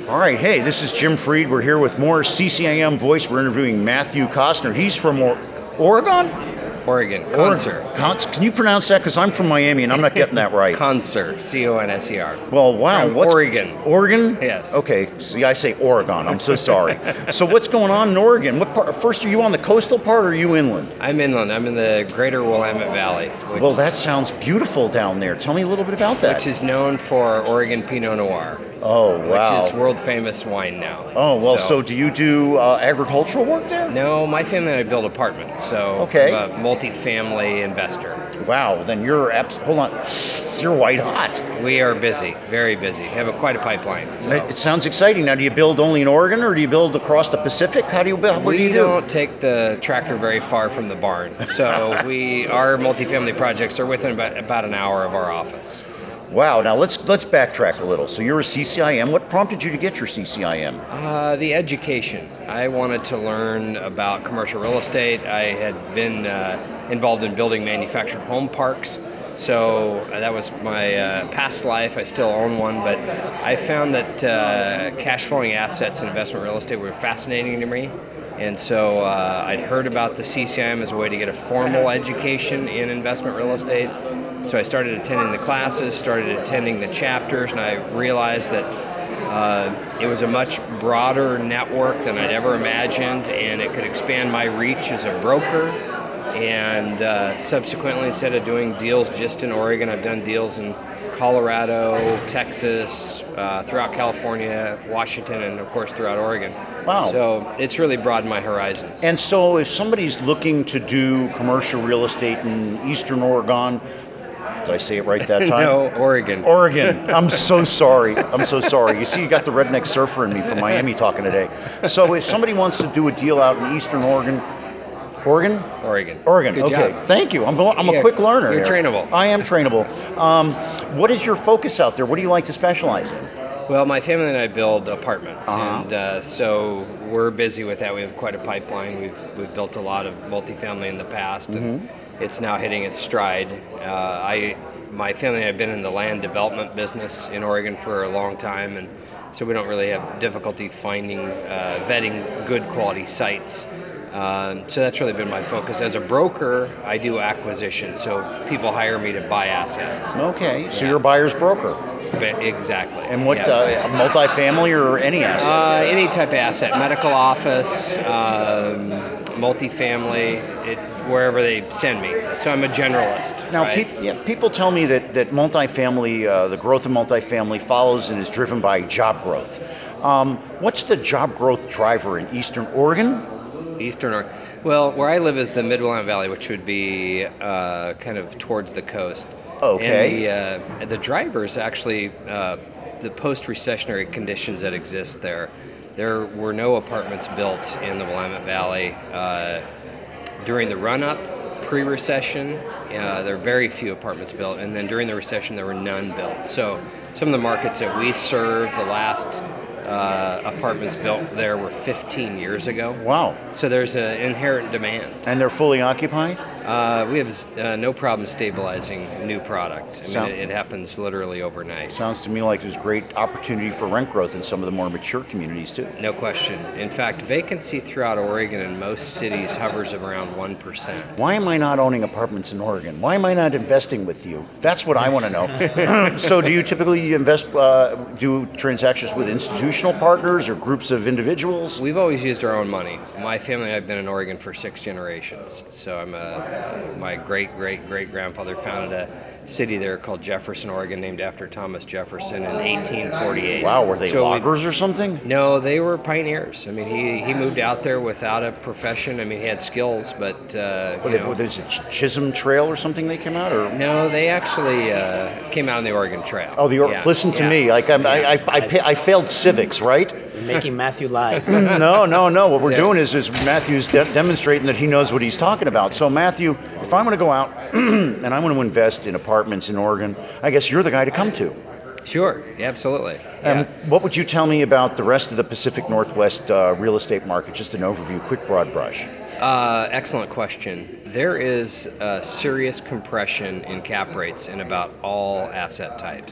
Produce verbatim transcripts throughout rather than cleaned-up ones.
All right, hey, this is Jim Freed. We're here with more C C I M Voice. We're interviewing Matthew Costner. He's from or- Oregon? Oregon, Conser. Cons- Can you pronounce that? Because I'm from Miami and I'm not getting that right. Conser, C O N S E R. Well, wow. From what's Oregon. Oregon? Yes. Okay, see, I say Oregon. I'm so sorry. So what's going on in Oregon? What part? First, are you on the coastal part or are you inland? I'm inland. I'm in the greater Willamette Valley. Which, Well, that sounds beautiful down there. Tell me a little bit about that. Which is known for Oregon Pinot Noir. Oh, wow. Which is world famous wine now. Oh, well, so, so do you do uh, agricultural work there? No, my family and I build apartments, so okay. I'm a multi-family investor. Wow, then you're, abs- hold on, you're white hot. We are busy, very busy. We have a, quite a pipeline. So. It, it sounds exciting. Now, do you build only in Oregon or do you build across the Pacific? How do you build? What we do you do? don't take the tractor very far from the barn, so we our multifamily projects are within about, about an hour of our office. Wow. Now let's let's backtrack a little. So you're a C C I M. What prompted you to get your C C I M? Uh, the education. I wanted to learn about commercial real estate. I had been uh, involved in building manufactured home parks. So uh, that was my uh, past life. I still own one, but I found that uh, cash flowing assets and investment real estate were fascinating to me. And so uh, I'd heard about the C C I M as a way to get a formal education in investment real estate. So I started attending the classes, started attending the chapters, and I realized that uh, it was a much broader network than I'd ever imagined, and it could expand my reach as a broker. And uh, subsequently, instead of doing deals just in Oregon, I've done deals in Colorado, Texas, uh, throughout California, Washington, and of course throughout Oregon. Wow. So it's really broadened my horizons. And so if somebody's looking to do commercial real estate in Eastern Oregon, did I say it right that time? No, Oregon. Oregon. I'm so sorry. I'm so sorry. You see, you got the redneck surfer in me from Miami talking today. So if somebody wants to do a deal out in Eastern Oregon, Oregon? Oregon. Oregon. Good okay. job. Thank you. I'm I'm yeah, a quick learner. You're here. trainable. I am trainable. Um, what is your focus out there? What do you like to specialize in? Well, my family and I build apartments, uh-huh. and uh, so we're busy with that. We have quite a pipeline. We've we've built a lot of multifamily in the past, and mm-hmm. it's now hitting its stride. Uh, I, my family and I have been in the land development business in Oregon for a long time, and so we don't really have difficulty finding, uh, vetting good quality sites. Um, so that's really been my focus. As a broker, I do acquisitions, so people hire me to buy assets. Okay, so yeah. you're a buyer's broker. Exactly. And what, yeah. uh, multifamily or any asset? Uh, any type of asset, medical office, um, multifamily, it, wherever they send me. So I'm a generalist. Now, right? pe- yeah, people tell me that, that multifamily, uh, the growth of multifamily follows and is driven by job growth. Um, what's the job growth driver in Eastern Oregon? Eastern Oregon. Well, where I live is the Mid-Willamette Valley, which would be uh, kind of towards the coast. Okay. And the, uh, the drivers actually, uh, the post-recessionary conditions that exist there. There were no apartments built in the Willamette Valley uh, during the run-up, pre-recession. Uh, there were very few apartments built, and then during the recession there were none built. So some of the markets that we serve, the last uh, apartments built there were fifteen years ago. Wow. So there's an inherent demand. And they're fully occupied? Uh, we have uh, no problem stabilizing new product. I mean, Sound- it, it happens literally overnight. Sounds to me like there's great opportunity for rent growth in some of the more mature communities too. No question. In fact, vacancy throughout Oregon in most cities hovers around one percent. Why am I not owning apartments in Oregon? Why am I not investing with you? That's what I want to know. So do you typically invest, uh, do transactions with institutional partners or groups of individuals? We've always used our own money. My family and I have been in Oregon for six generations. So I'm a, my great, great, great grandfather founded a city there called Jefferson, Oregon, named after Thomas Jefferson in eighteen forty-eight. Wow, were they so loggers we, or something? No, they were pioneers. I mean, he, he moved out there without a profession. I mean, he had skills, but uh, Were you they, know, were there a Chisholm Trail or something they came out, or? No, they actually uh, came out on the Oregon Trail. Oh, the or- yeah. listen to yeah. me. Like I'm, I, I, I, pa- I failed civics, right? You're making Matthew lie. no, no, no. What we're Yeah. doing is, is Matthew's de- demonstrating that he knows what he's talking about. So, Matthew, if I'm going to go out and I'm going to invest in apartments in Oregon, I guess you're the guy to come to. Sure, yeah, absolutely. And Yeah. what would you tell me about the rest of the Pacific Northwest uh, real estate market? Just an overview, quick broad brush. Uh, excellent question. There is a serious compression in cap rates in about all asset types.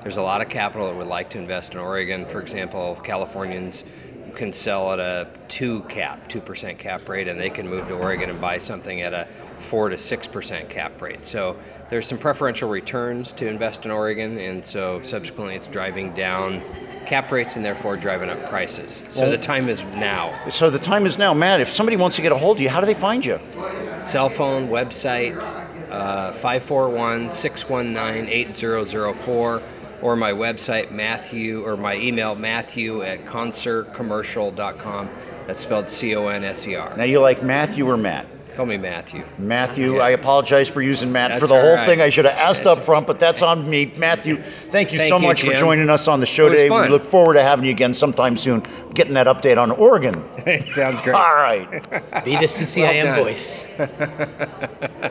there's a lot of capital that would like to invest in Oregon. For example, Californians can sell at a two cap, two percent cap rate, and they can move to Oregon and buy something at a four to six percent cap rate. So there's some preferential returns to invest in Oregon, and so subsequently it's driving down cap rates and therefore driving up prices. So Well, the time is now. So the time is now. Matt, if somebody wants to get a hold of you, how do they find you? Cell phone, website, uh, five four one, six one nine, eight zero zero four, or my website, Matthew, or my email, Matthew at concert commercial dot com. That's spelled C O N S E R. Now, you like Matthew or Matt? Call me Matthew. Matthew, Yeah. I apologize for using Matt That's for the all whole right. thing. I should have asked That's up front, but that's on me. Matthew, thank you Thank so you, much for Jim. joining us on the show It was today. fun. We look forward to having you again sometime soon, getting that update on Oregon. Sounds great. All right. Be the C C I M Well done. voice.